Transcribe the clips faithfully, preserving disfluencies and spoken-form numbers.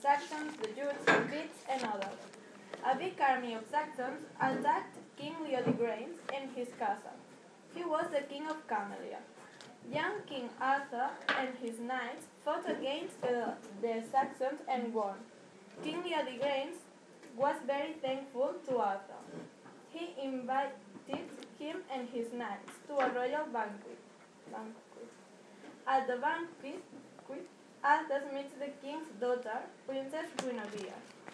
Saxons, the Jutes, the Picts, and others. A big army of Saxons attacked King Leodegrance in his castle. He was the king of Camellia. Young King Arthur and his knights fought against the, the Saxons and won. King Leodegrance was very thankful to Arthur. He invited him and his knights to a royal banquet. banquet. At the banquet, Arthur meets the king's daughter, Princess Guinevere.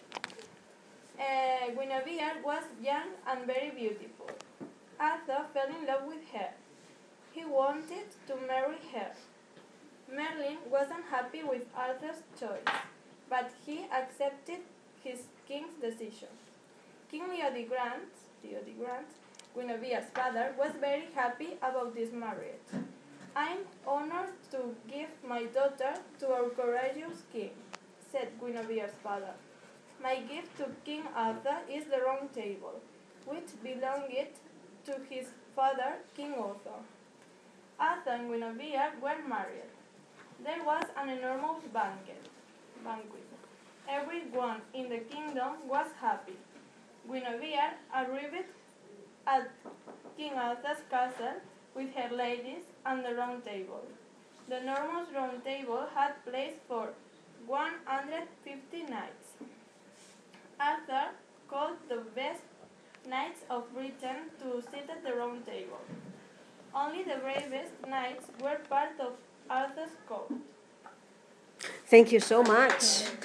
Uh, Guinevere was young and very beautiful. Arthur fell in love with her. He wanted to marry her. Merlin wasn't happy with Arthur's choice, but he accepted his king's decision. King Leodegrance, Leodegrance, Guinevere's father, was very happy about this marriage. "I'm honored to give my daughter to our courageous king," said Guinevere's father. "My gift to King Arthur is the Round Table, which belonged to his father, King Arthur." Arthur and Guinevere were married. There was an enormous banquet. banquet. Everyone in the kingdom was happy. Guinevere arrived at King Arthur's castle with her ladies and the Round Table. The enormous Round Table had place for one hundred fifty knights. Arthur called the best knights of Britain to sit at the Round Table. Only the bravest knights were part of Arthur's court. Thank you so much.